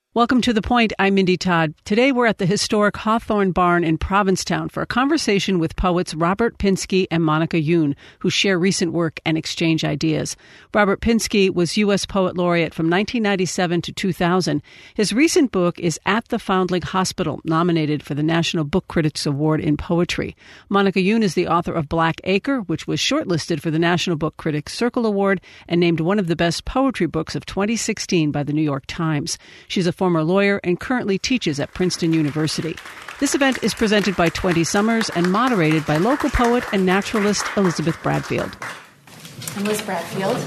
Welcome to The Point. I'm Mindy Todd. Today we're at the historic Hawthorne Barn in Provincetown for a conversation with poets Robert Pinsky and Monica Youn, who share recent work and exchange ideas. Robert Pinsky was U.S. Poet Laureate from 1997 to 2000. His recent book is At the Foundling Hospital, nominated for the National Book Critics Award in Poetry. Monica Youn is the author of Black Acre, which was shortlisted for the National Book Critics Circle Award and named one of the best poetry books of 2016 by the New York Times. She's a former lawyer and currently teaches at Princeton University. This event is presented by 20 Summers and moderated by local poet and naturalist Elizabeth Bradfield. I'm Liz Bradfield,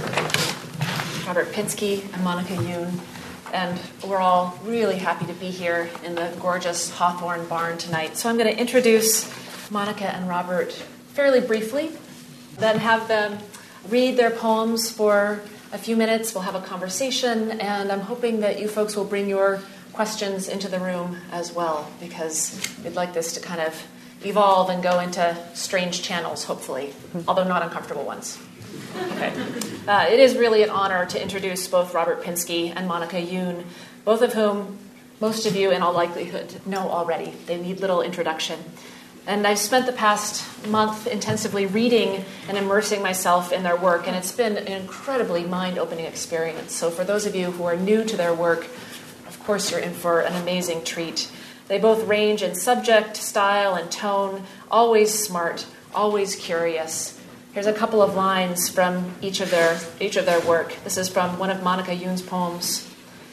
Robert Pinsky, and Monica Youn, and we're all really happy to be here in the gorgeous Hawthorne Barn tonight. So I'm going to introduce Monica and Robert fairly briefly, then have them read their poems for a few minutes. We'll have a conversation, and I'm hoping that you folks will bring your questions into the room as well, because we'd like this to kind of evolve and go into strange channels, hopefully, although not uncomfortable ones. Okay. It is really an honor to introduce both Robert Pinsky and Monica Youn, both of whom most of you in all likelihood know already. They need little introduction. And I've spent the past month intensively reading and immersing myself in their work, and it's been an incredibly mind-opening experience. So for those of you who are new to their work, of course you're in for an amazing treat. They both range in subject, style, and tone, always smart, always curious. Here's a couple of lines from each of their work. This is from one of Monica Youn's poems.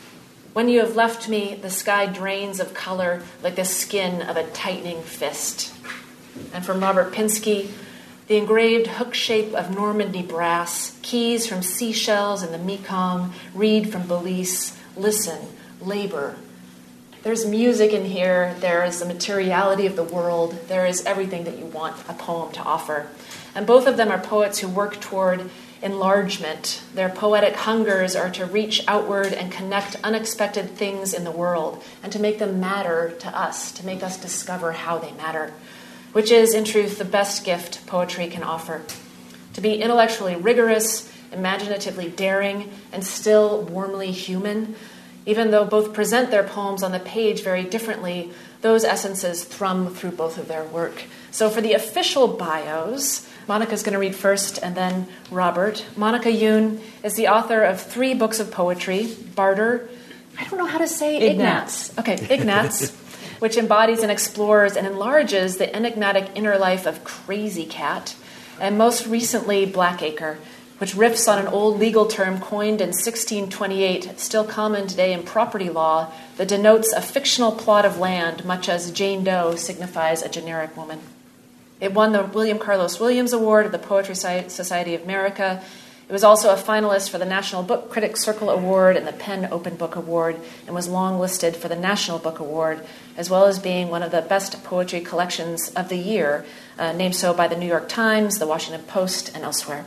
When you have left me, the sky drains of color like the skin of a tightening fist. And from Robert Pinsky, the engraved hook shape of Normandy brass, keys from seashells in the Mekong, reed from Belize, listen, labor. There's music in here, there is the materiality of the world, there is everything that you want a poem to offer. And both of them are poets who work toward enlargement. Their poetic hungers are to reach outward and connect unexpected things in the world and to make them matter to us, to make us discover how they matter, which is, in truth, the best gift poetry can offer. To be intellectually rigorous, imaginatively daring, and still warmly human, even though both present their poems on the page very differently, those essences thrum through both of their work. So for the official bios, Monica's going to read first, and then Robert. Monica Youn is the author of 3 books of poetry, Barter, I don't know how to say Ignatz. Okay, Ignatz, which embodies and explores and enlarges the enigmatic inner life of Crazy Cat, and most recently Black Acre, which riffs on an old legal term coined in 1628, still common today in property law, that denotes a fictional plot of land, much as Jane Doe signifies a generic woman. It won the William Carlos Williams Award of the Poetry Society of America. It was also a finalist for the National Book Critics Circle Award and the PEN Open Book Award, and was longlisted for the National Book Award, as well as being one of the best poetry collections of the year, named so by the New York Times, the Washington Post, and elsewhere.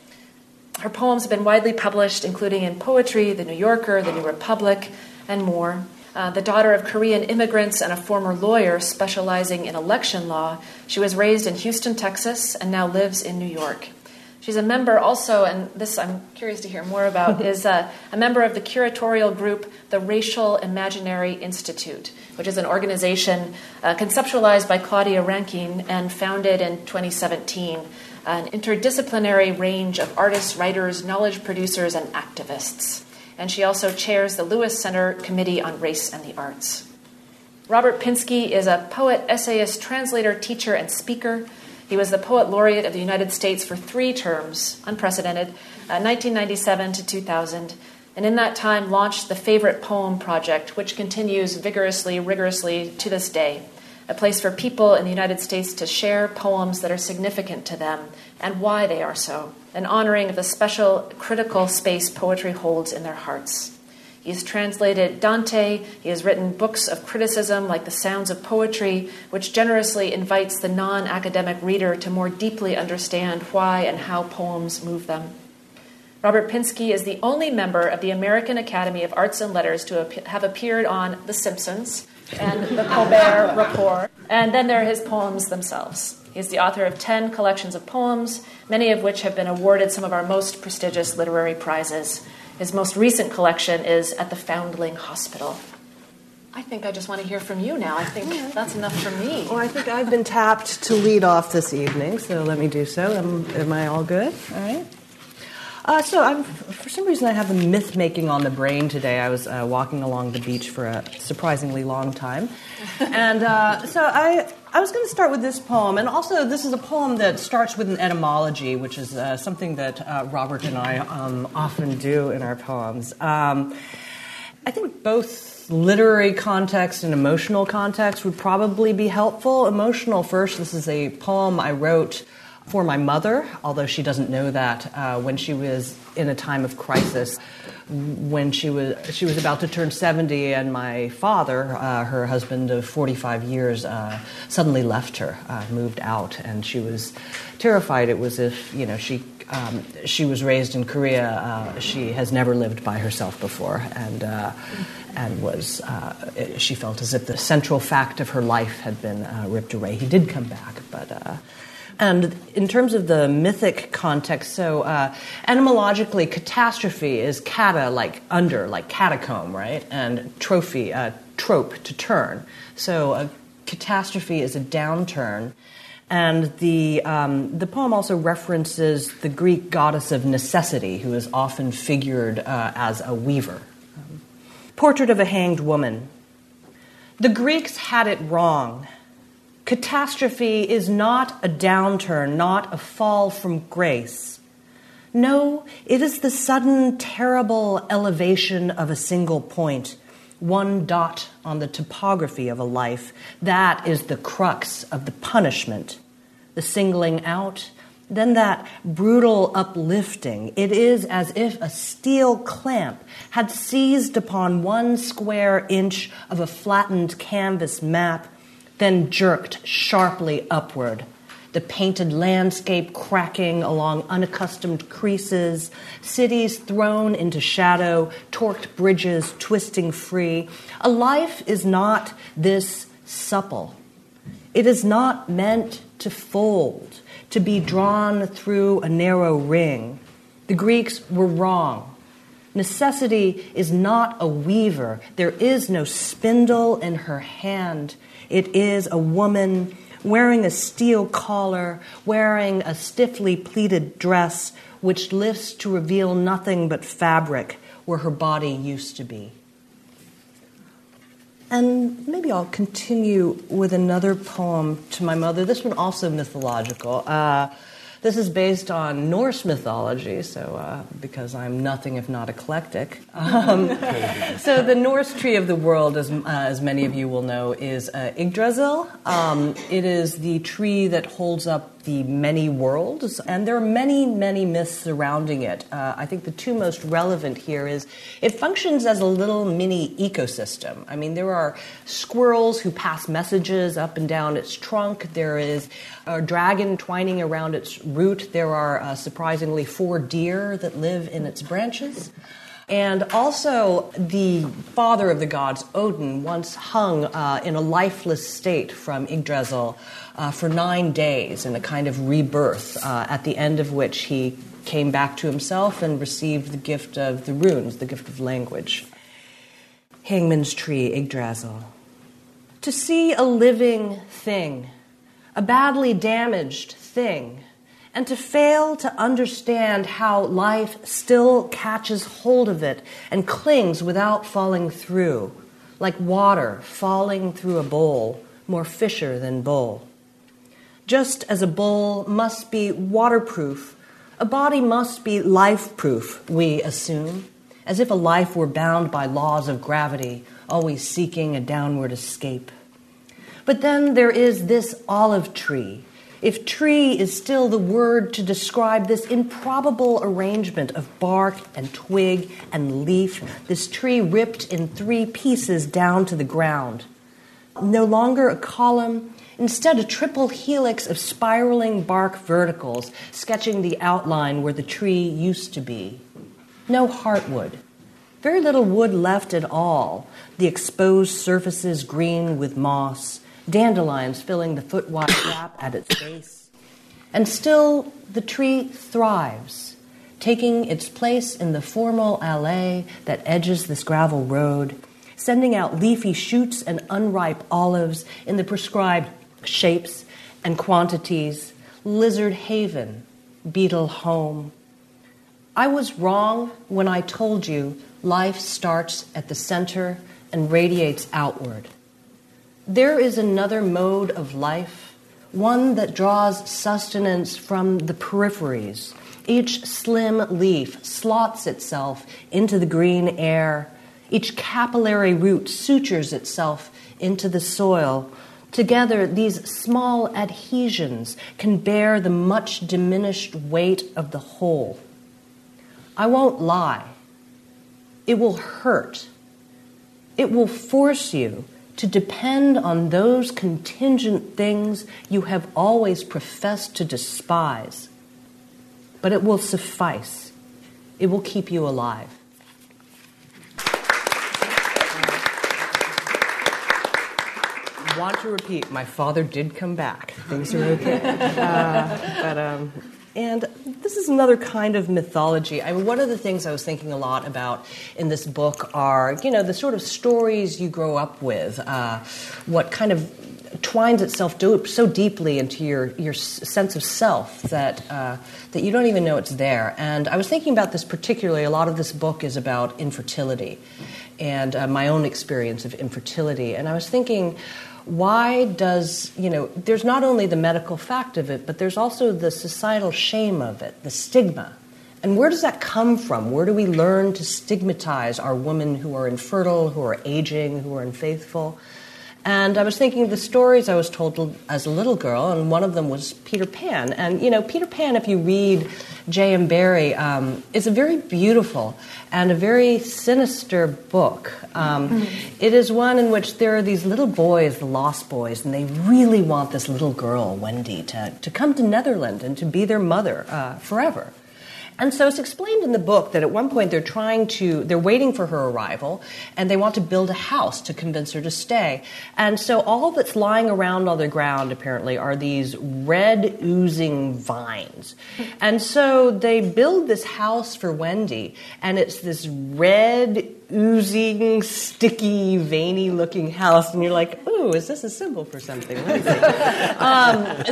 Her poems have been widely published, including in Poetry, The New Yorker, The New Republic, and more. The daughter of Korean immigrants and a former lawyer specializing in election law, she was raised in Houston, Texas, and now lives in New York. She's a member also, and this I'm curious to hear more about, is a member of the curatorial group, the Racial Imaginary Institute, which is an organization conceptualized by Claudia Rankine and founded in 2017, an interdisciplinary range of artists, writers, knowledge producers, and activists. And she also chairs the Lewis Center Committee on Race and the Arts. Robert Pinsky is a poet, essayist, translator, teacher, and speaker. He was the Poet Laureate of the United States for 3 terms, unprecedented, 1997 to 2000, and in that time launched the Favorite Poem Project, which continues rigorously to this day, a place for people in the United States to share poems that are significant to them and why they are so, an honoring of the special critical space poetry holds in their hearts. He has translated Dante. He has written books of criticism like The Sounds of Poetry, which generously invites the non-academic reader to more deeply understand why and how poems move them. Robert Pinsky is the only member of the American Academy of Arts and Letters to have appeared on The Simpsons and The Colbert Report, and then there are his poems themselves. He is the author of 10 collections of poems, many of which have been awarded some of our most prestigious literary prizes. His most recent collection is At the Foundling Hospital. I think I just want to hear from you now. I think that's enough for me. Well, I think I've been tapped to lead off this evening, so let me do so. Am I all good? All right. For some reason, I have a myth-making on the brain today. I was walking along the beach for a surprisingly long time. And so I was going to start with this poem. And also, this is a poem that starts with an etymology, which is something that Robert and I often do in our poems. I think both literary context and emotional context would probably be helpful. Emotional first. This is a poem I wrote for my mother, although she doesn't know that, when she was in a time of crisis, when she was about to turn 70, and my father, her husband of 45 years, suddenly left her, moved out, and she was terrified. It was if, she was raised in Korea. She has never lived by herself before, and was she felt as if the central fact of her life had been ripped away. He did come back, but. And in terms of the mythic context, so etymologically, catastrophe is kata, like under, like catacomb, right? And trophy, trope, to turn. So a catastrophe is a downturn. And the poem also references the Greek goddess of necessity, who is often figured as a weaver. Portrait of a hanged woman. The Greeks had it wrong. Catastrophe is not a downturn, not a fall from grace. No, it is the sudden, terrible elevation of a single point, one dot on the topography of a life. That is the crux of the punishment, the singling out, then that brutal uplifting. It is as if a steel clamp had seized upon 1 square inch of a flattened canvas map, then jerked sharply upward, the painted landscape cracking along unaccustomed creases, cities thrown into shadow, torqued bridges twisting free. A life is not this supple. It is not meant to fold, to be drawn through a narrow ring. The Greeks were wrong. Necessity is not a weaver. There is no spindle in her hand. It is a woman wearing a steel collar, wearing a stiffly pleated dress which lifts to reveal nothing but fabric where her body used to be. And maybe I'll continue with another poem to my mother. This one also mythological. This is based on Norse mythology, so because I'm nothing if not eclectic. So the Norse tree of the world, as many of you will know, is Yggdrasil. It is the tree that holds up the many worlds, and there are many, many myths surrounding it. I think the two most relevant here is it functions as a little mini ecosystem. I mean, there are squirrels who pass messages up and down its trunk. There is a dragon twining around its root. There are surprisingly 4 deer that live in its branches. And also, the father of the gods, Odin, once hung in a lifeless state from Yggdrasil for 9 days in a kind of rebirth, at the end of which he came back to himself and received the gift of the runes, the gift of language. Hangman's Tree, Yggdrasil. To see a living thing, a badly damaged thing, and to fail to understand how life still catches hold of it and clings without falling through, like water falling through a bowl, more fisher than bowl. Just as a bowl must be waterproof, a body must be life-proof, we assume, as if a life were bound by laws of gravity, always seeking a downward escape. But then there is this olive tree. If tree is still the word to describe this improbable arrangement of bark and twig and leaf, this tree ripped in 3 pieces down to the ground. No longer a column, instead a triple helix of spiraling bark verticals sketching the outline where the tree used to be. No heartwood. Very little wood left at all, the exposed surfaces green with moss, dandelions filling the foot-wide gap at its base. And still, the tree thrives, taking its place in the formal allée that edges this gravel road, sending out leafy shoots and unripe olives in the prescribed shapes and quantities. Lizard haven, beetle home. I was wrong when I told you life starts at the center and radiates outward. There is another mode of life, one that draws sustenance from the peripheries. Each slim leaf slots itself into the green air. Each capillary root sutures itself into the soil. Together, these small adhesions can bear the much diminished weight of the whole. I won't lie. It will hurt. It will force you to depend on those contingent things you have always professed to despise. But it will suffice. It will keep you alive. I want to repeat, my father did come back. Things are okay. And this is another kind of mythology. I mean, one of the things I was thinking a lot about in this book are, the sort of stories you grow up with, what kind of twines itself so deeply into your sense of self that you don't even know it's there. And I was thinking about this particularly. A lot of this book is about infertility and my own experience of infertility. And I was thinking, why does, there's not only the medical fact of it, but there's also the societal shame of it, the stigma. And where does that come from? Where do we learn to stigmatize our women who are infertile, who are aging, who are unfaithful? And I was thinking of the stories I was told as a little girl, and one of them was Peter Pan. And, Peter Pan, if you read J.M. Barrie, is a very beautiful and a very sinister book. It is one in which there are these little boys, the Lost Boys, and they really want this little girl, Wendy, to come to Netherland and to be their mother forever. And so it's explained in the book that at one point they're waiting for her arrival, and they want to build a house to convince her to stay. And so all that's lying around on the ground, apparently, are these red oozing vines. And so they build this house for Wendy, and it's this red oozing, sticky, veiny-looking house, and you're like, ooh, is this a symbol for something? Let me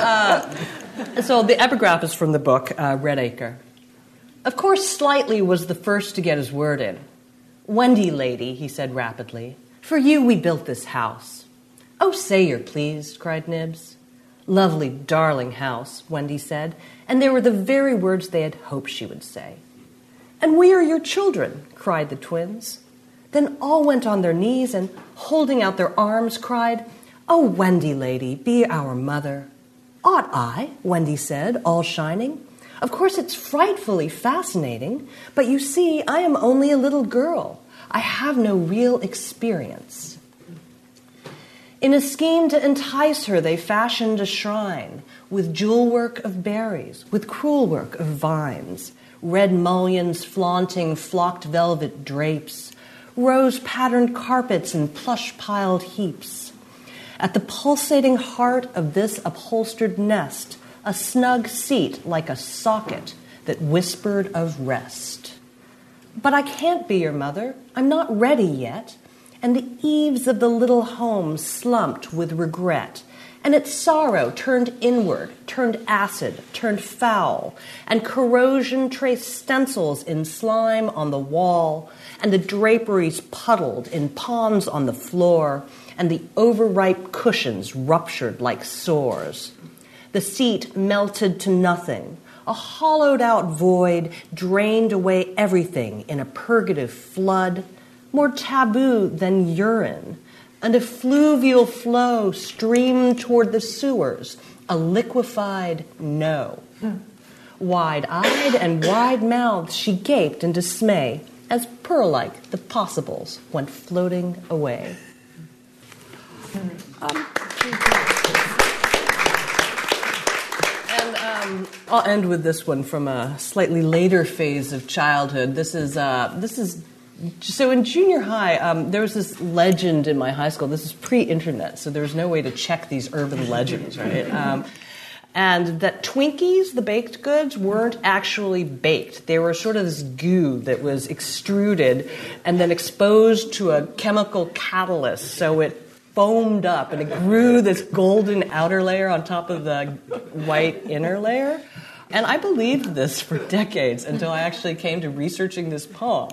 see. So the epigraph is from the book, Redacre. Of course, Slightly was the first to get his word in. Wendy, lady, he said rapidly, for you we built this house. Oh, say you're pleased, cried Nibs. Lovely, darling house, Wendy said, and they were the very words they had hoped she would say. And we are your children, cried the twins. Then all went on their knees and, holding out their arms, cried, Oh, Wendy, lady, be our mother. Ought I? Wendy said, all shining. Of course, it's frightfully fascinating, but you see, I am only a little girl. I have no real experience. In a scheme to entice her, they fashioned a shrine with jewel work of berries, with crewel work of vines, red mullions flaunting flocked velvet drapes, rose-patterned carpets and plush-piled heaps. At the pulsating heart of this upholstered nest, a snug seat like a socket that whispered of rest. But I can't be your mother. I'm not ready yet. And the eaves of the little home slumped with regret, and its sorrow turned inward, turned acid, turned foul, and corrosion traced stencils in slime on the wall, and the draperies puddled in ponds on the floor, and the overripe cushions ruptured like sores. The seat melted to nothing. A hollowed-out void drained away everything in a purgative flood, more taboo than urine, and a fluvial flow streamed toward the sewers, a liquefied no. Wide-eyed and wide-mouthed, she gaped in dismay as, pearl-like, the possibles went floating away. I'll end with this one from a slightly later phase of childhood. This is so in junior high, there was this legend in my high school. This is pre-internet, so there was no way to check these urban legends, right? and that Twinkies, the baked goods, weren't actually baked. They were sort of this goo that was extruded and then exposed to a chemical catalyst, so it foamed up and it grew this golden outer layer on top of the white inner layer. And I believed this for decades until I actually came to researching this poem.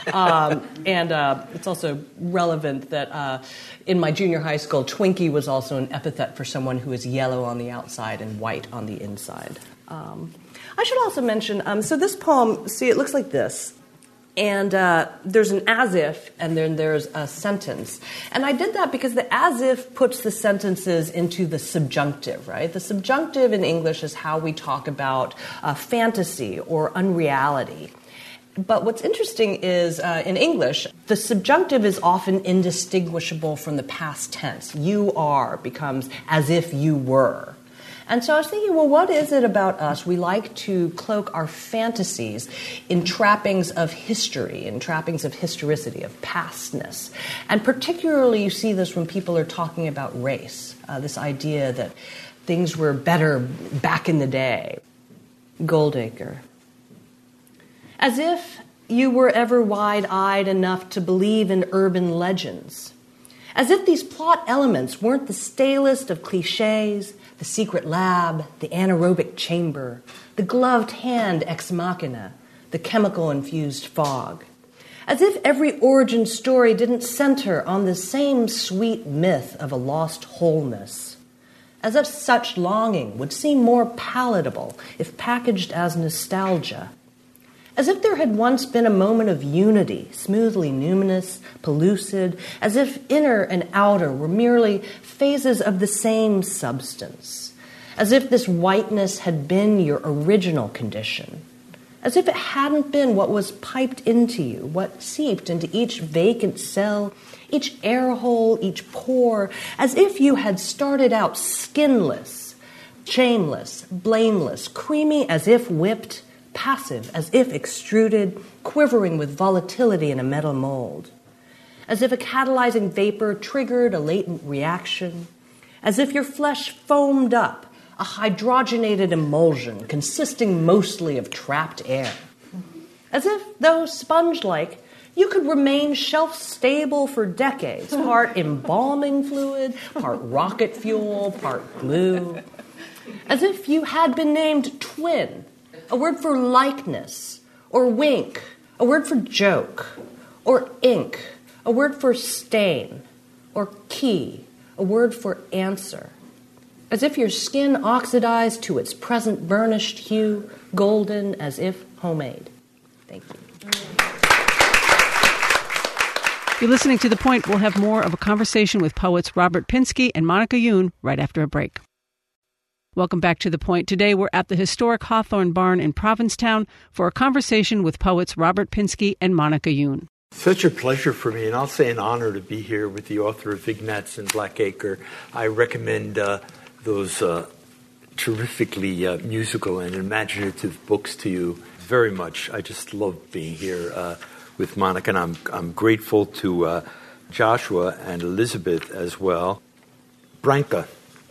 It's also relevant that in my junior high school, Twinkie was also an epithet for someone who is yellow on the outside and white on the inside. I should also mention, so this poem, see, it looks like this. And there's an as if, and then there's a sentence. And I did that because the as if puts the sentences into the subjunctive, right? The subjunctive in English is how we talk about fantasy or unreality. But what's interesting is in English, the subjunctive is often indistinguishable from the past tense. You are becomes as if you were. And so I was thinking, well, what is it about us? We like to cloak our fantasies in trappings of history, in trappings of historicity, of pastness. And particularly you see this when people are talking about race, this idea that things were better back in the day. Goldacre. As if you were ever wide-eyed enough to believe in urban legends. As if these plot elements weren't the stalest of cliches, the secret lab, the anaerobic chamber, the gloved hand ex machina, the chemical-infused fog. As if every origin story didn't center on the same sweet myth of a lost wholeness. As if such longing would seem more palatable if packaged as nostalgia. As if there had once been a moment of unity, smoothly numinous, pellucid, as if inner and outer were merely phases of the same substance, as if this whiteness had been your original condition, as if it hadn't been what was piped into you, what seeped into each vacant cell, each air hole, each pore, as if you had started out skinless, shameless, blameless, creamy as if whipped, passive, as if extruded, quivering with volatility in a metal mold. As if a catalyzing vapor triggered a latent reaction. As if your flesh foamed up, a hydrogenated emulsion consisting mostly of trapped air. As if, though sponge-like, you could remain shelf-stable for decades, part embalming fluid, part rocket fuel, part glue. As if you had been named twin, a word for likeness, or wink, a word for joke, or ink, a word for stain, or key, a word for answer. As if your skin oxidized to its present burnished hue, golden as if homemade. Thank you. You're listening to The Point. We'll have more of a conversation with poets Robert Pinsky and Monica Youn right after a break. Welcome back to The Point. Today we're at the historic Hawthorne Barn in Provincetown for a conversation with poets Robert Pinsky and Monica Youn. Such a pleasure for me, and I'll say an honor to be here with the author of Vignettes and Blackacre. I recommend those terrifically musical and imaginative books to you very much. I just love being here with Monica, and I'm grateful to Joshua and Elizabeth as well. Branca.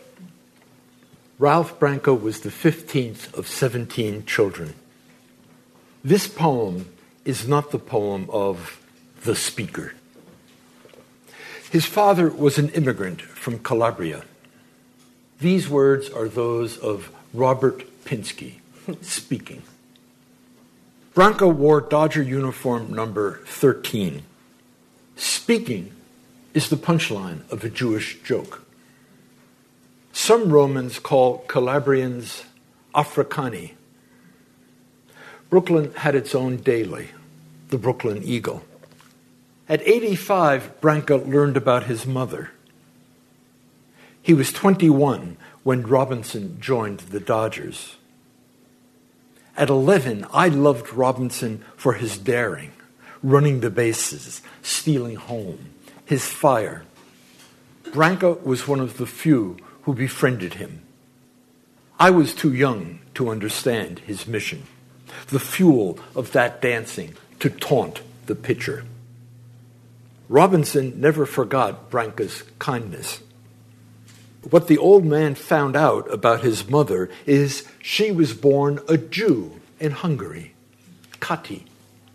Ralph Branca was the 15th of 17 children. This poem is not the poem of the speaker. His father was an immigrant from Calabria. These words are those of Robert Pinsky, speaking. Branca wore Dodger uniform number 13. Speaking is the punchline of a Jewish joke. Some Romans call Calabrians Africani. Brooklyn had its own daily, the Brooklyn Eagle. At 85, Branca learned about his mother. He was 21 when Robinson joined the Dodgers. At 11, I loved Robinson for his daring, running the bases, stealing home, his fire. Branca was one of the few who befriended him. I was too young to understand his mission, the fuel of that dancing to taunt the pitcher. Robinson never forgot Branca's kindness. What the old man found out about his mother is she was born a Jew in Hungary, Kati.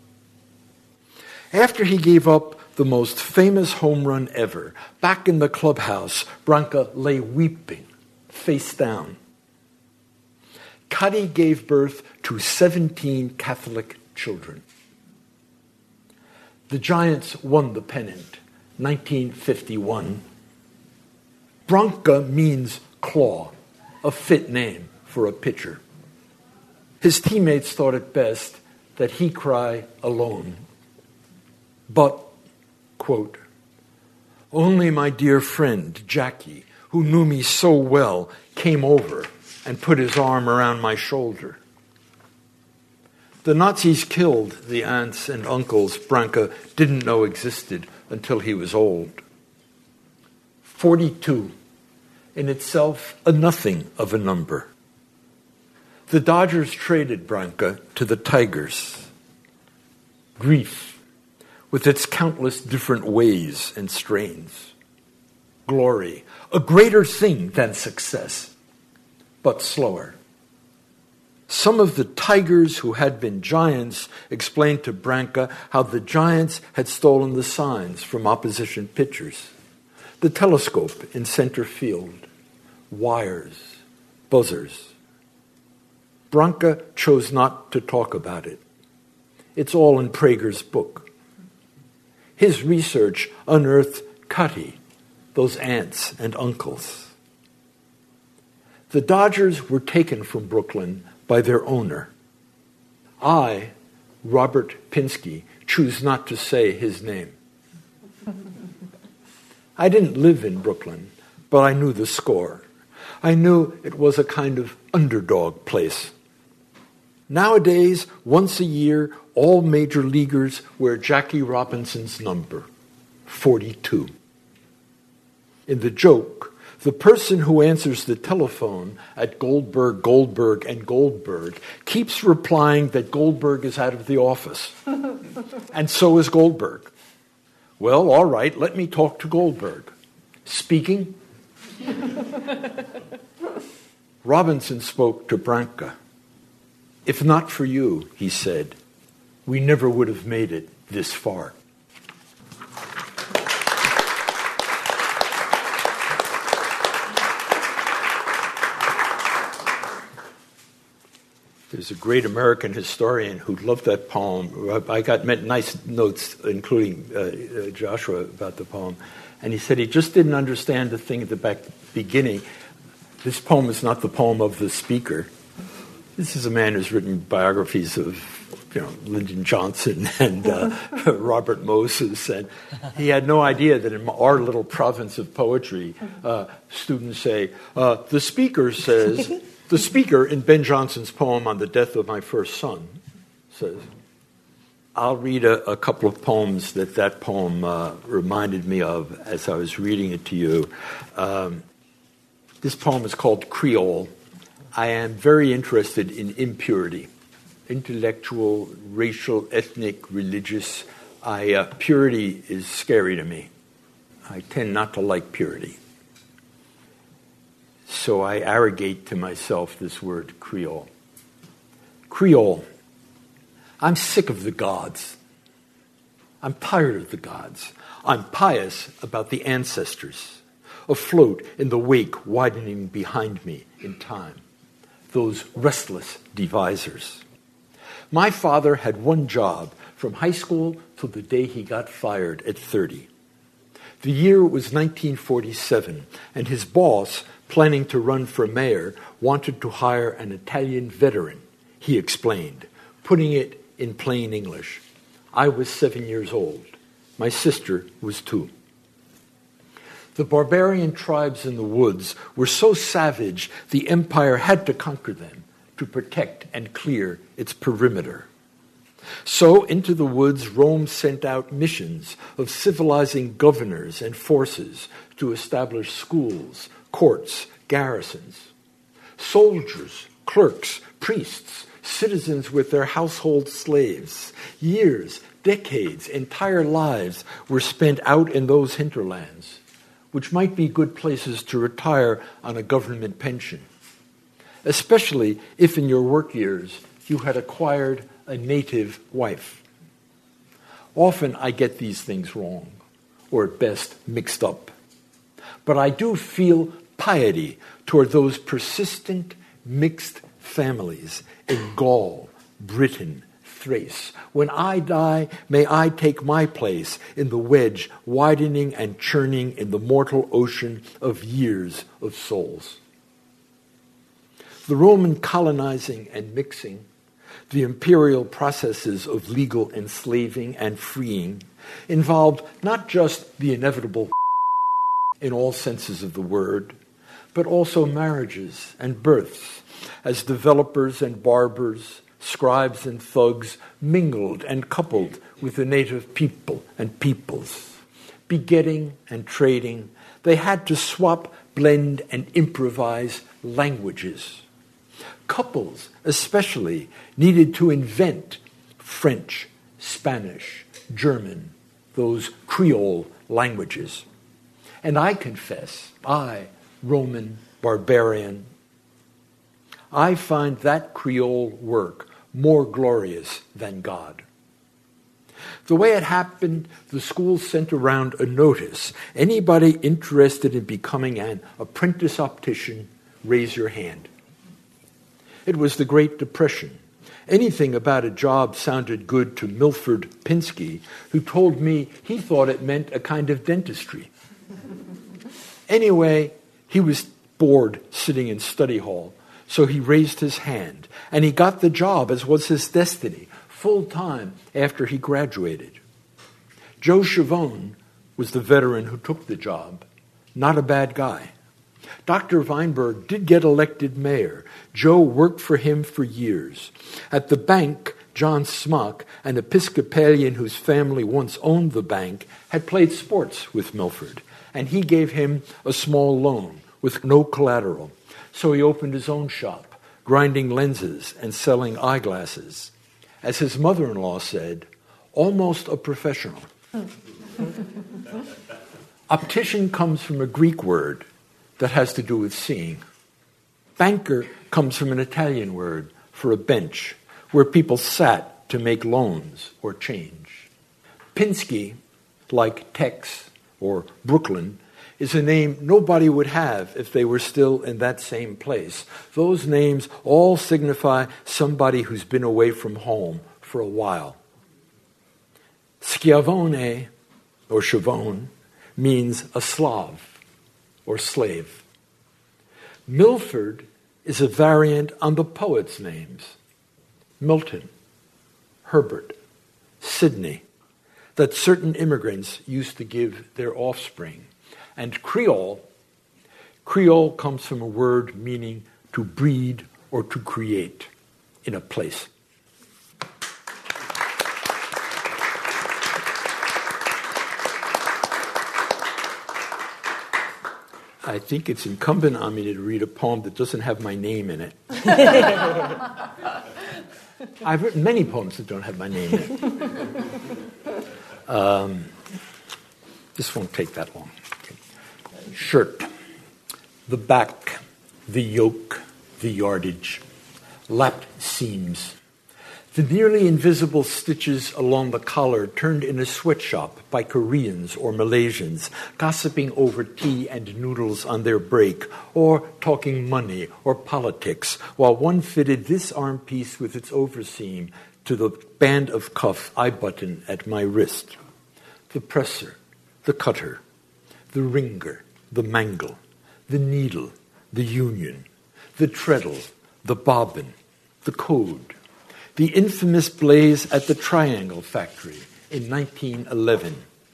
After he gave up the most famous home run ever, back in the clubhouse, Branka lay weeping, face down. Kati gave birth to 17 Catholic children. The Giants won the pennant, 1951. Branka means claw, a fit name for a pitcher. His teammates thought it best that he cry alone. But, quote, only my dear friend, Jackie, who knew me so well, came over and put his arm around my shoulder. The Nazis killed the aunts and uncles Branka didn't know existed until he was old. 42, in itself a nothing of a number. The Dodgers traded Branka to the Tigers. Grief, with its countless different ways and strains. Glory, a greater thing than success, but slower. Some of the Tigers who had been Giants explained to Branka how the Giants had stolen the signs from opposition pitchers. The telescope in center field, wires, buzzers. Branka chose not to talk about it. It's all in Prager's book. His research unearthed Kati, those aunts and uncles. The Dodgers were taken from Brooklyn by their owner. I, Robert Pinsky, choose not to say his name. I didn't live in Brooklyn, but I knew the score. I knew it was a kind of underdog place. Nowadays, once a year, all major leaguers wear Jackie Robinson's number, 42. In the joke, the person who answers the telephone at Goldberg, Goldberg, and Goldberg keeps replying that Goldberg is out of the office. And so is Goldberg. Well, all right, let me talk to Goldberg. Speaking? Robinson spoke to Branka. If not for you, he said, we never would have made it this far. There's a great American historian who loved that poem. I got nice notes, including Joshua, about the poem. And he said he just didn't understand the thing at the beginning. This poem is not the poem of the speaker. This is a man who's written biographies of, Lyndon Johnson and Robert Moses. And he had no idea that in our little province of poetry, students say, the speaker says... The speaker in Ben Jonson's poem on the death of my first son says, I'll read a couple of poems that poem reminded me of as I was reading it to you. This poem is called Creole. I am very interested in impurity, intellectual, racial, ethnic, religious. Purity is scary to me. I tend not to like purity. So I arrogate to myself this word, Creole. Creole. I'm sick of the gods. I'm tired of the gods. I'm pious about the ancestors, afloat in the wake widening behind me in time, those restless devisers. My father had one job from high school till the day he got fired at 30. The year was 1947, and his boss, planning to run for mayor, wanted to hire an Italian veteran, he explained, putting it in plain English. I was 7 years old. My sister was 2. The barbarian tribes in the woods were so savage the empire had to conquer them to protect and clear its perimeter. So into the woods Rome sent out missions of civilizing governors and forces to establish schools, courts, garrisons. Soldiers, clerks, priests, citizens with their household slaves. Years, decades, entire lives were spent out in those hinterlands, which might be good places to retire on a government pension, especially if in your work years you had acquired a native wife. Often I get these things wrong, or at best mixed up. But I do feel piety toward those persistent mixed families in Gaul, Britain, Thrace. When I die, may I take my place in the wedge widening and churning in the mortal ocean of years of souls. The Roman colonizing and mixing, the imperial processes of legal enslaving and freeing, involved not just the inevitable in all senses of the word, but also marriages and births, as developers and barbers, scribes and thugs mingled and coupled with the native people and peoples. Begetting and trading, they had to swap, blend, and improvise languages. Couples, especially, needed to invent French, Spanish, German, those Creole languages. And I confess, I, Roman barbarian, I find that Creole work more glorious than God. The way it happened, the school sent around a notice. Anybody interested in becoming an apprentice optician, raise your hand. It was the Great Depression. Anything about a job sounded good to Milford Pinsky, who told me he thought it meant a kind of dentistry. Anyway, he was bored sitting in study hall, so he raised his hand, and he got the job, as was his destiny, full-time after he graduated. Joe Chavone was the veteran who took the job. Not a bad guy. Dr. Weinberg did get elected mayor. Joe worked for him for years. At the bank, John Smock, an Episcopalian whose family once owned the bank, had played sports with Milford, and he gave him a small loan with no collateral. So he opened his own shop, grinding lenses and selling eyeglasses. As his mother-in-law said, almost a professional. Optician comes from a Greek word that has to do with seeing. Banker comes from an Italian word for a bench, where people sat to make loans or change. Pinsky, like Tex or Brooklyn, is a name nobody would have if they were still in that same place. Those names all signify somebody who's been away from home for a while. Schiavone, or Chavone, means a Slav or slave. Milford is a variant on the poets' names. Milton, Herbert, Sidney, that certain immigrants used to give their offspring. And Creole comes from a word meaning to breed or to create in a place. I think it's incumbent on me to read a poem that doesn't have my name in it. I've written many poems that don't have my name in it. This won't take that long. Shirt, the back, the yoke, the yardage, lapped seams, the nearly invisible stitches along the collar turned in a sweatshop by Koreans or Malaysians, gossiping over tea and noodles on their break, or talking money or politics, while one fitted this arm piece with its overseam to the band of cuff I button at my wrist. The presser, the cutter, the ringer, the mangle, the needle, the union, the treadle, the bobbin, the code, the infamous blaze at the Triangle Factory in 1911.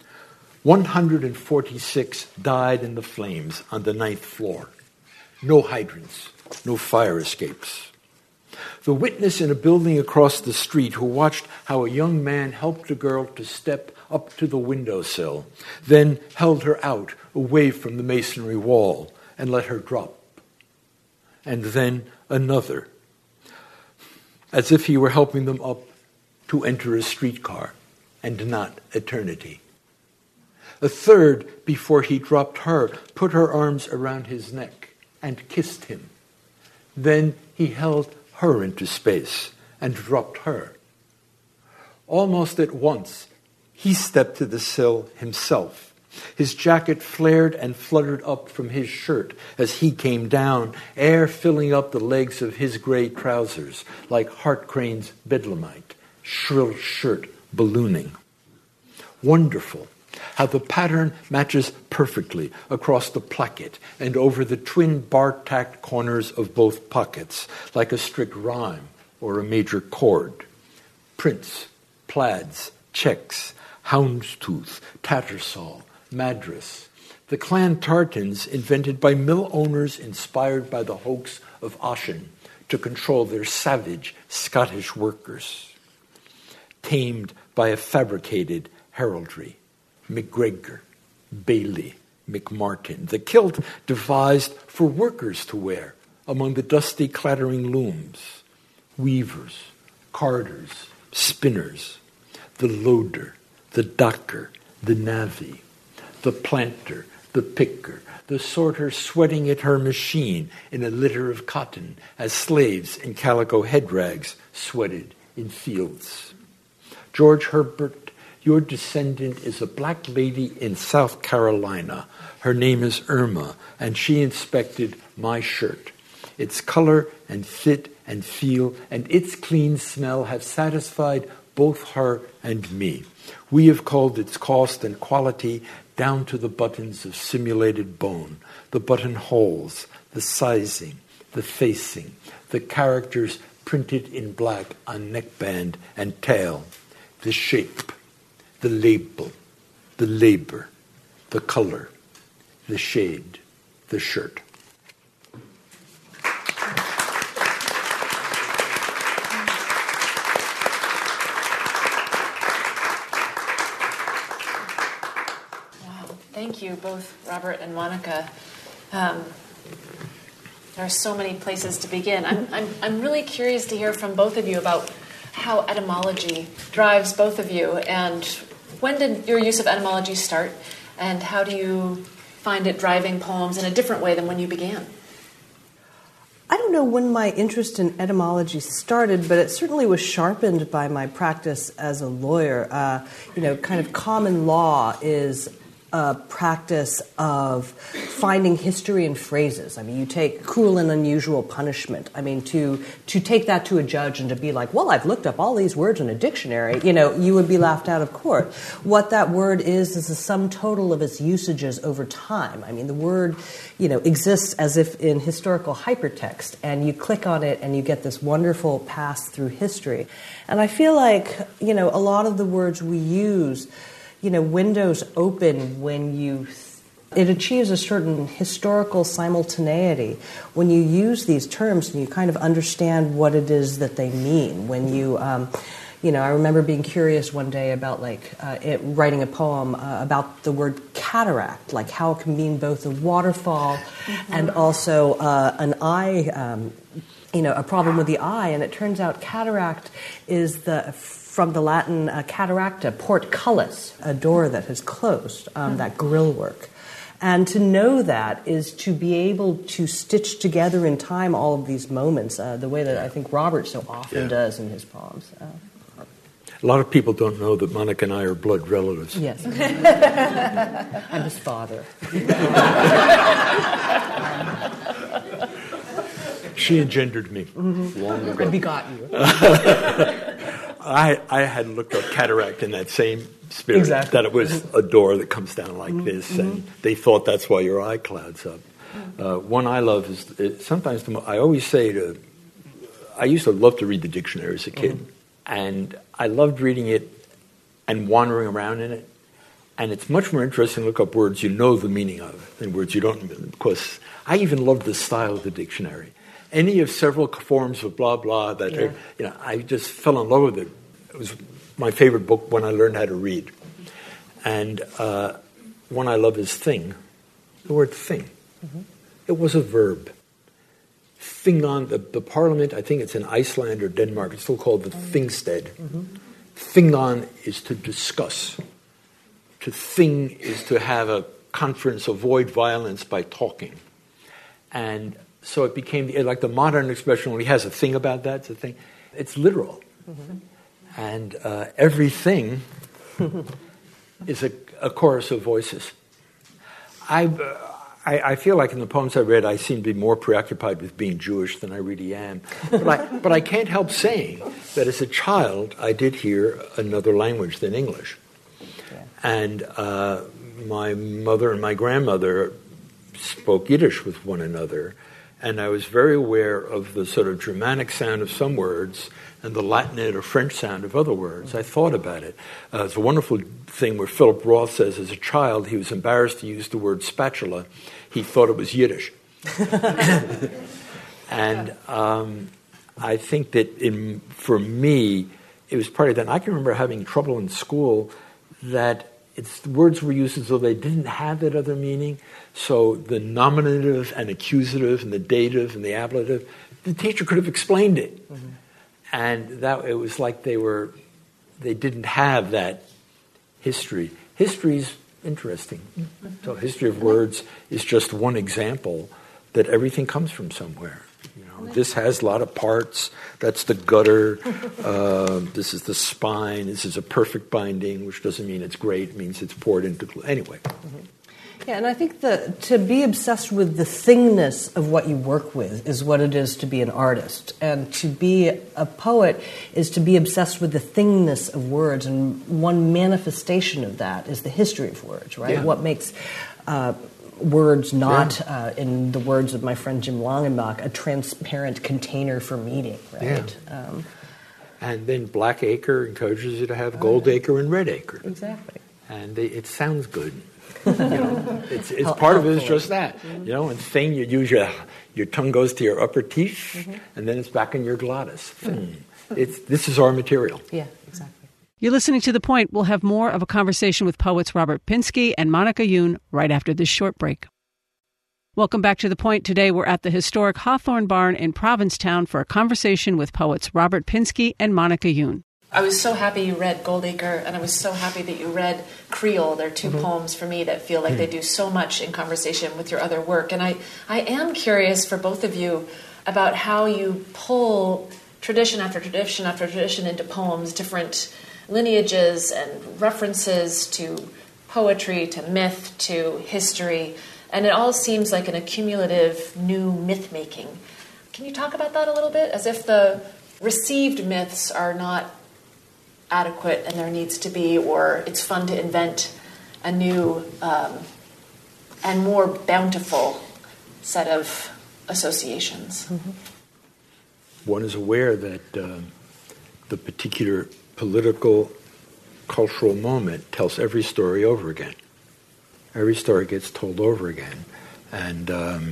146 died in the flames on the 9th floor. No hydrants, no fire escapes. The witness in a building across the street who watched how a young man helped a girl to step up to the windowsill, then held her out away from the masonry wall and let her drop. And then another, as if he were helping them up to enter a streetcar and not eternity. A third, before he dropped her, put her arms around his neck and kissed him. Then he held her into space and dropped her. Almost at once, he stepped to the sill himself. His jacket flared and fluttered up from his shirt as he came down, air filling up the legs of his gray trousers like Hart Crane's bedlamite, shrill shirt ballooning. Wonderful how the pattern matches perfectly across the placket and over the twin bar-tacked corners of both pockets, like a strict rhyme or a major chord. Prints, plaids, checks, houndstooth, tattersall, madras. The clan tartans invented by mill owners inspired by the hoax of Ashen to control their savage Scottish workers. Tamed by a fabricated heraldry. McGregor, Bailey, McMartin. The kilt devised for workers to wear among the dusty clattering looms. Weavers, carders, spinners. The loader, the docker, the navvy. The planter, the picker, the sorter sweating at her machine in a litter of cotton as slaves in calico head rags sweated in fields. George Herbert, your descendant is a black lady in South Carolina. Her name is Irma, and she inspected my shirt. Its color and fit and feel and its clean smell have satisfied both her and me. We have called its cost and quality down to the buttons of simulated bone, the buttonholes, the sizing, the facing, the characters printed in black on neckband and tail, the shape, the label, the labor, the color, the shade, the shirt. Thank you, both Robert and Monica. There are so many places to begin. I'm really curious to hear from both of you about how etymology drives both of you, and when did your use of etymology start, and how do you find it driving poems in a different way than when you began? I don't know when my interest in etymology started, but it certainly was sharpened by my practice as a lawyer. Kind of common law is a practice of finding history in phrases. I mean, you take cruel and unusual punishment. I mean, to take that to a judge and to be like, well, I've looked up all these words in a dictionary, you would be laughed out of court. What that word is the sum total of its usages over time. I mean, the word, exists as if in historical hypertext, and you click on it and you get this wonderful pass through history. And I feel like, a lot of the words we use, windows open when it achieves a certain historical simultaneity when you use these terms and you kind of understand what it is that they mean. When you, I remember being curious one day about writing a poem about the word cataract, like how it can mean both a waterfall and also an eye, a problem with the eye. And it turns out cataract is from the Latin cataracta, portcullis, a door that has closed, that grill work. And to know that is to be able to stitch together in time all of these moments, the way that I think Robert so often does in his poems. A lot of people don't know that Monica and I are blood relatives. Yes. I'm his father. She engendered me long ago. I begot you. I had looked up cataract in that same spirit, exactly. That it was a door that comes down like this, and they thought that's why your eye clouds up. One I love is sometimes I always say I used to love to read the dictionary as a kid, and I loved reading it and wandering around in it. And it's much more interesting to look up words you know the meaning of than words you don't. Because I even loved the style of the dictionary. Any of several forms of blah, blah, that I just fell in love with it. It was my favorite book when I learned how to read. And one I love is thing, the word thing. It was a verb. Thing the parliament, I think it's in Iceland or Denmark, it's still called the Thingstead. Thing on is to discuss, to sing is to have a conference, avoid violence by talking. And so it became like the modern expression, when he has a thing about that, it's a thing. It's literal. Mm-hmm. And everything is a chorus of voices. I feel like in the poems I read, I seem to be more preoccupied with being Jewish than I really am. But I can't help saying that as a child, I did hear another language than English. Yeah. And my mother and my grandmother spoke Yiddish with one another. And I was very aware of the sort of Germanic sound of some words and the Latinate or French sound of other words. I thought about it. It's a wonderful thing where Philip Roth says as a child he was embarrassed to use the word spatula. He thought it was Yiddish. And I think that for me, it was part of that. And I can remember having trouble in school that words were used as though they didn't have that other meaning. So the nominative and accusative and the dative and the ablative, the teacher could have explained it. Mm-hmm. And that it was like they didn't have that history. History's interesting. Mm-hmm. So history of words is just one example that everything comes from somewhere. This has a lot of parts. That's the gutter. This is the spine. This is a perfect binding, which doesn't mean it's great. It means it's poured into glue. Anyway. Mm-hmm. Yeah, and I think to be obsessed with the thingness of what you work with is what it is to be an artist. And to be a poet is to be obsessed with the thingness of words. And one manifestation of that is the history of words, right? Yeah. What makes words not, in the words of my friend Jim Longenbach, a transparent container for meaning, right? Yeah. And then Black Acre encourages you to have Gold Acre and Red Acre. Exactly. And it sounds good. It's part of it is just that. Mm-hmm. And thing, you use your tongue goes to your upper teeth, mm-hmm. and then it's back in your glottis. Mm-hmm. This is our material. Yeah, exactly. You're listening to The Point. We'll have more of a conversation with poets Robert Pinsky and Monica Youn right after this short break. Welcome back to The Point. Today we're at the historic Hawthorne Barn in Provincetown for a conversation with poets Robert Pinsky and Monica Youn. I was so happy you read Goldacre, and I was so happy that you read Creole. They're two mm-hmm. poems for me that feel like they do so much in conversation with your other work. And I am curious for both of you about how you pull tradition after tradition after tradition into poems, different lineages and references to poetry, to myth, to history. And it all seems like an accumulative new myth-making. Can you talk about that a little bit? As if the received myths are not adequate and there needs to be, or it's fun to invent a new and more bountiful set of associations. Mm-hmm. One is aware that the particular political, cultural moment tells every story over again. Every story gets told over again. And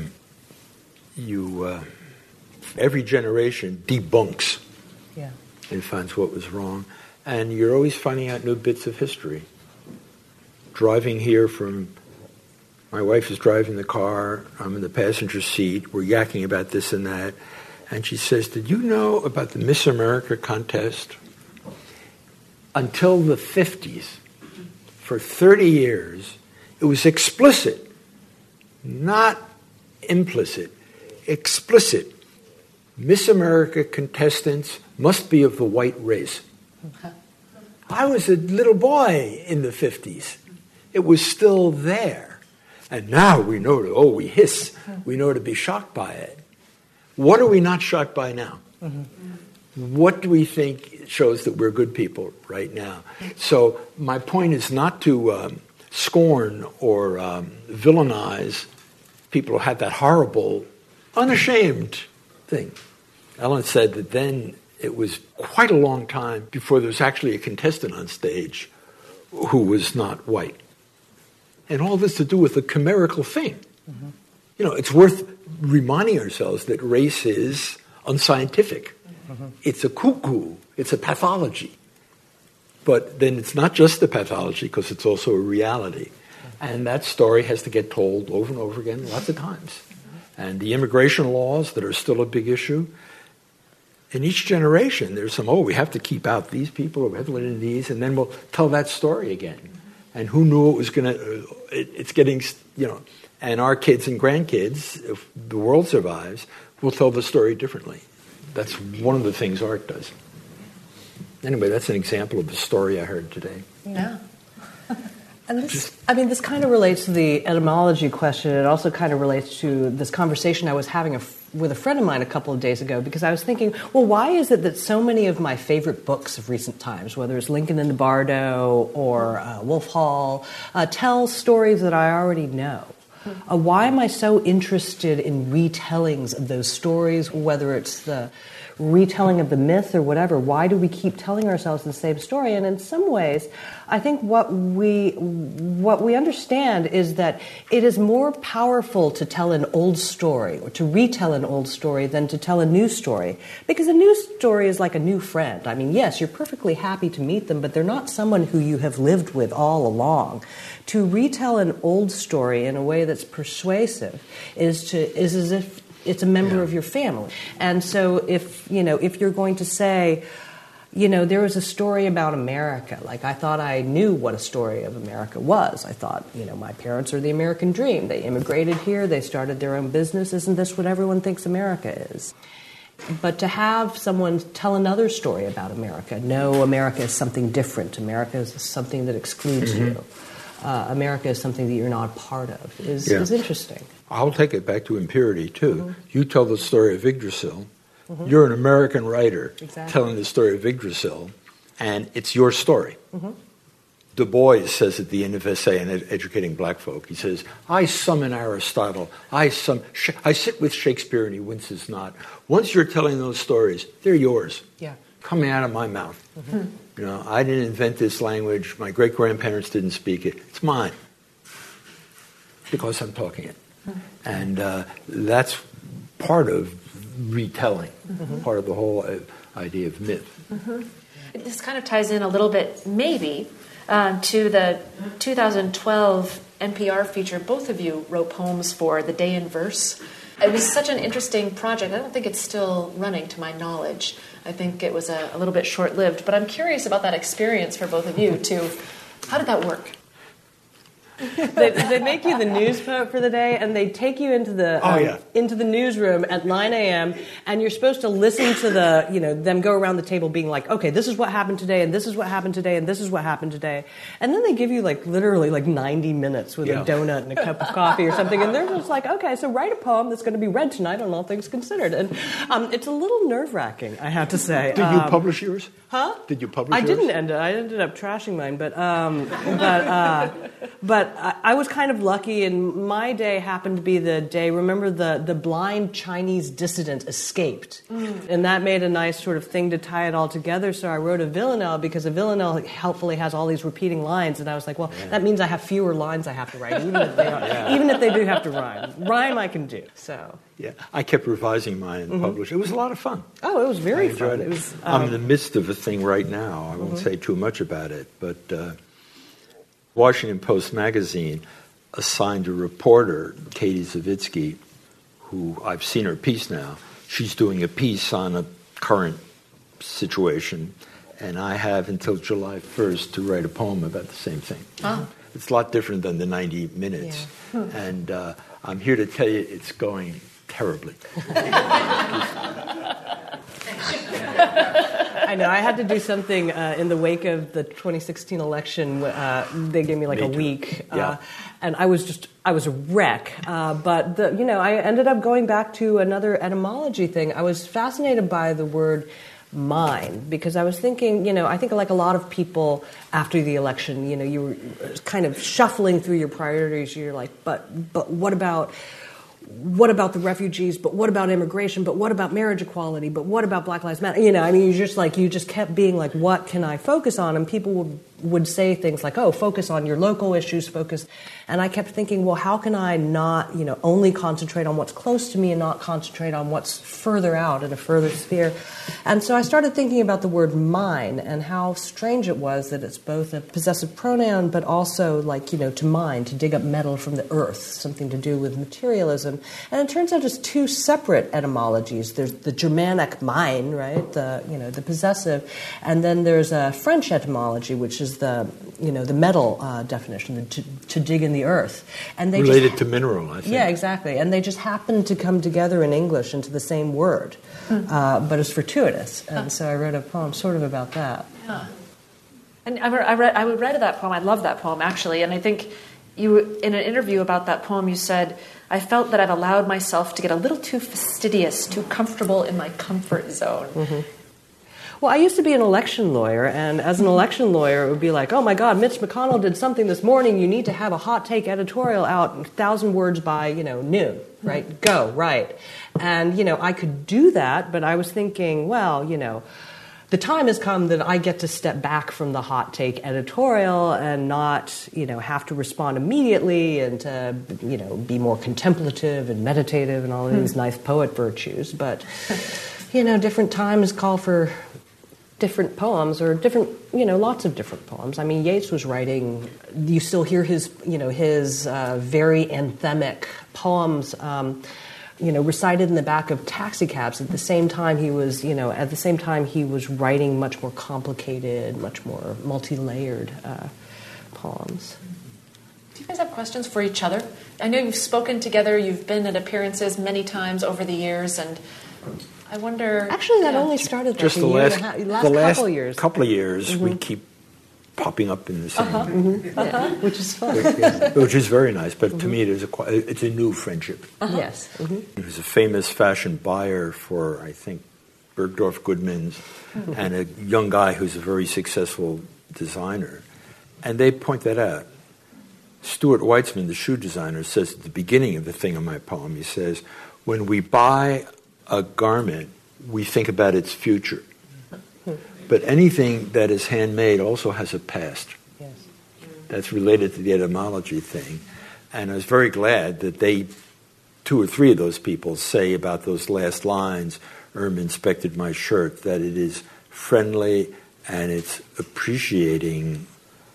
every generation debunks and finds what was wrong. And you're always finding out new bits of history. Driving here my wife is driving the car, I'm in the passenger seat, we're yakking about this and that, and she says, did you know about the Miss America contest? Until the 50s, for 30 years, it was explicit, not implicit, explicit. Miss America contestants must be of the white race. Okay. I was a little boy in the 50s. It was still there. And now we know we hiss. We know to be shocked by it. What are we not shocked by now? Mm-hmm. What do we think shows that we're good people right now? So my point is not to scorn or villainize people who had that horrible, unashamed thing. Ellen said that then it was quite a long time before there was actually a contestant on stage who was not white. And all this to do with a chimerical thing. Mm-hmm. It's worth reminding ourselves that race is unscientific. Mm-hmm. It's a cuckoo. It's a pathology. But then it's not just a pathology because it's also a reality. Mm-hmm. And that story has to get told over and over again lots of times. Mm-hmm. And the immigration laws that are still a big issue, in each generation there's we have to keep out these people, or we have to let in these, and then we'll tell that story again. And who knew it was going to, it's getting, and our kids and grandkids, if the world survives, will tell the story differently. That's one of the things art does. Anyway, that's an example of the story I heard today. Yeah. And this kind of relates to the etymology question. It also kind of relates to this conversation I was having with a friend of mine a couple of days ago, because I was thinking, well, why is it that so many of my favorite books of recent times, whether it's Lincoln and the Bardo or Wolf Hall, tell stories that I already know? Why am I so interested in retellings of those stories, whether it's the retelling of the myth or whatever? Why do we keep telling ourselves the same story? And in some ways, I think what we understand is that it is more powerful to tell an old story or to retell an old story than to tell a new story, because a new story is like a new friend. I mean, yes, you're perfectly happy to meet them, but they're not someone who you have lived with all along. To retell an old story in a way that's persuasive is as if it's a member of your family. And so if you're going to say, there was a story about America, like I thought I knew what a story of America was. I thought, my parents are the American dream. They immigrated here. They started their own business. Isn't this what everyone thinks America is? But to have someone tell another story about America, no, America is something different. America is something that excludes you. America is something that you're not a part of, is interesting. I'll take it back to Impurity, too. You tell the story of Yggdrasil. You're an American writer telling the story of Yggdrasil, and it's your story. Du Bois says at the end of Essay on Educating Black Folk, he says, I summon Aristotle, I sit with Shakespeare, and he winces not. Once you're telling those stories, they're yours. Yeah. Coming out of my mouth. I didn't invent this language. My great-grandparents didn't speak it. It's mine because I'm talking it. And that's part of retelling, part of the whole idea of myth. This kind of ties in a little bit, maybe, to the 2012 NPR feature both of you wrote poems for, The Day in Verse. It was such an interesting project. I don't think it's still running, to my knowledge. I think it was a little bit short-lived. But I'm curious about that experience for both of you, too. How did that work? They make you the news for the day, and they take you into the newsroom at 9 a.m., and you're supposed to listen to them go around the table being like, okay, this is what happened today, and this is what happened today, and this is what happened today. And then they give you literally 90 minutes with a donut and a cup of coffee or something, and they're just like, okay, so write a poem that's going to be read tonight on All Things Considered. And it's a little nerve-wracking, I have to say. Did you publish yours? Huh? Did you publish yours? I didn't I ended up trashing mine, but I was kind of lucky, and my day happened to be the day, remember the blind Chinese dissident escaped. And that made a nice sort of thing to tie it all together. So I wrote a villanelle, because a villanelle helpfully has all these repeating lines, and I was like, well, that means I have fewer lines I have to write, even if they do have to rhyme. Rhyme I can do, so... Yeah, I kept revising mine and published. It was a lot of fun. Oh, it was very fun. I'm in the midst of a thing right now. I won't say too much about it, but Washington Post magazine assigned a reporter, Katie Zavitsky, who I've seen her piece now. She's doing a piece on a current situation, and I have until July 1st to write a poem about the same thing. Oh. It's a lot different than the 90 minutes. Yeah. And I'm here to tell you it's going terribly. I know. I had to do something in the wake of the 2016 election. They gave me a week, and I was a wreck. But I ended up going back to another etymology thing. I was fascinated by the word "mine" because I was thinking, I think like a lot of people after the election, you were kind of shuffling through your priorities. You're like, but what about the refugees? But what about immigration? But what about marriage equality? But what about Black Lives Matter? You just kept being like, what can I focus on? And people would say things like, oh, focus on your local issues, focus. And I kept thinking, well, how can I not, only concentrate on what's close to me and not concentrate on what's further out in a further sphere? And so I started thinking about the word mine and how strange it was that it's both a possessive pronoun, but also to mine, to dig up metal from the earth, something to do with materialism. And it turns out just two separate etymologies. There's the Germanic mine, right? The possessive. And then there's a French etymology, which is is the metal definition, to dig in the earth. And they related to mineral, I think. Yeah, exactly. And they just happen to come together in English into the same word, but it's fortuitous. And so I wrote a poem sort of about that. Yeah. And I read that poem. I love that poem, actually. And I think you, in an interview about that poem, you said, I felt that I've allowed myself to get a little too fastidious, too comfortable in my comfort zone. Mm-hmm. Well, I used to be an election lawyer, and as an election lawyer, it would be like, oh my God, Mitch McConnell did something this morning. You need to have a hot take editorial out 1,000 words by, noon, right? Go, right. And, I could do that, but I was thinking, well, the time has come that I get to step back from the hot take editorial and not, have to respond immediately and to, be more contemplative and meditative and all of these nice poet virtues. But, different times call for different poems or different, lots of different poems. I mean, Yeats was writing, you still hear his very anthemic poems, recited in the back of taxicabs. At the same time he was, writing much more complicated, much more multi-layered poems. Do you guys have questions for each other? I know you've spoken together, you've been at appearances many times over the years, and I wonder... Actually, that only started just the last couple of years. We keep popping up in the same, which is fun. Which is very nice. But to me, it's a new friendship. Yes. He was a famous fashion buyer for, I think, Bergdorf Goodman's, and a young guy who's a very successful designer. And they point that out. Stuart Weitzman, the shoe designer, says at the beginning of the thing in my poem, he says, when we buy a garment, we think about its future. But anything that is handmade also has a past. Yes. That's related to the etymology thing. And I was very glad that two or three of those people say about those last lines, Irma inspected my shirt, that it is friendly and it's appreciating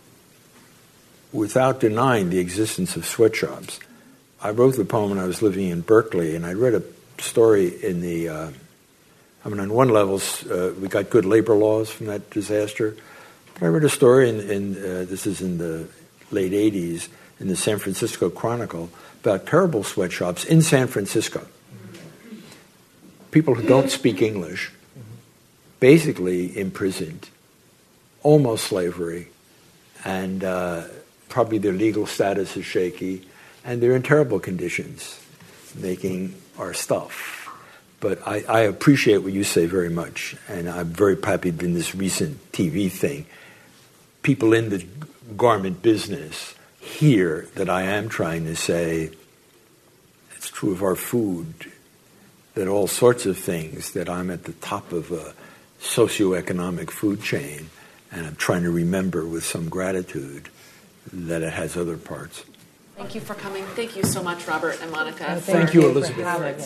without denying the existence of sweatshops. I wrote the poem when I was living in Berkeley, and I read a story in the, on one level, we got good labor laws from that disaster. But I read a story this is in the late 80s, in the San Francisco Chronicle, about terrible sweatshops in San Francisco. People who don't speak English, basically imprisoned, almost slavery, and probably their legal status is shaky, and they're in terrible conditions, making our stuff. But I appreciate what you say very much, and I'm very happy in this recent TV thing. People in the garment business hear that I am trying to say, it's true of our food, that all sorts of things, that I'm at the top of a socioeconomic food chain, and I'm trying to remember with some gratitude that it has other parts. Thank you for coming. Thank you so much, Robert and Monica. Thank you, Elizabeth.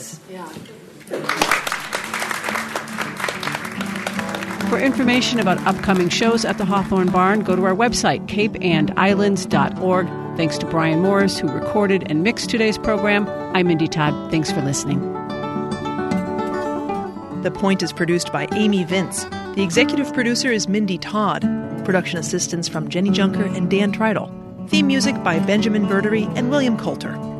For information about upcoming shows at the Hawthorne Barn, go to our website, capeandislands.org. Thanks to Brian Morris, who recorded and mixed today's program. I'm Mindy Todd. Thanks for listening. The Point is produced by Amy Vince. The executive producer is Mindy Todd. Production assistance from Jenny Junker and Dan Treidel. Theme music by Benjamin Verdery and William Coulter.